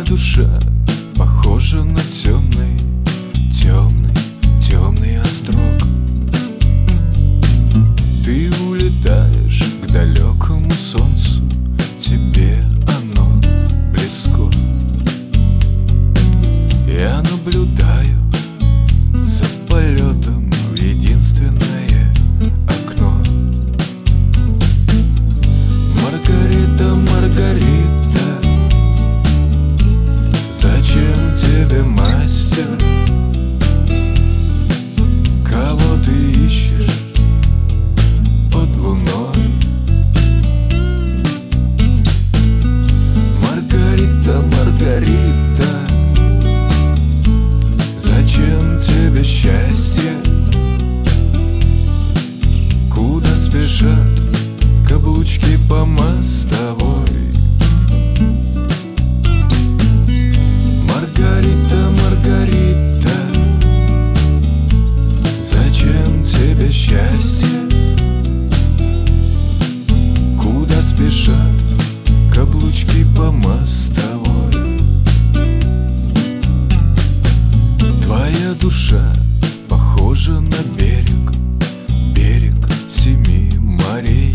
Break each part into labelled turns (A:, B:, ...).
A: душа похожа на темный, темный, темный острог. Ты улетаешь к далекому солнцу, тебе оно близко. Я наблюдаю за полетом в единственное окно. Маргарита, Маргарита, зачем тебе мастер? Кого ты ищешь под луной? Маргарита, Маргарита, зачем тебе счастье? Куда спешат каблучки по мостовой? Маргарита, Маргарита, зачем тебе счастье? Куда спешат каблучки по мостовой? Твоя душа похожа на берег, берег 7 морей.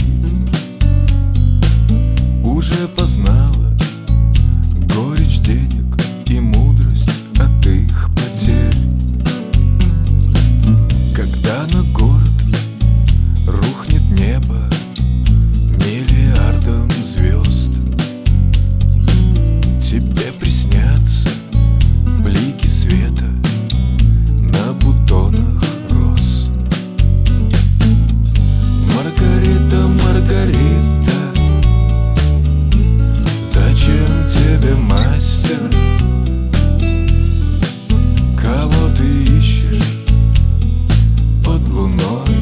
A: Уже познала горечь денег и мудрость от их потерь. Когда на город рухнет небо миллиардом звезд, тебе приснятся блики света на бутонах роз. Маргарита, Маргарита, зачем тебе мастер? Кого ты ищешь под луной?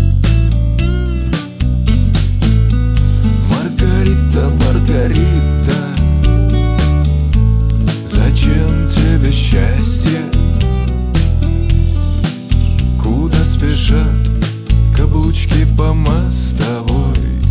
A: Маргарита, Маргарита, зачем тебе счастье? Куда спешат каблучки по мостовой?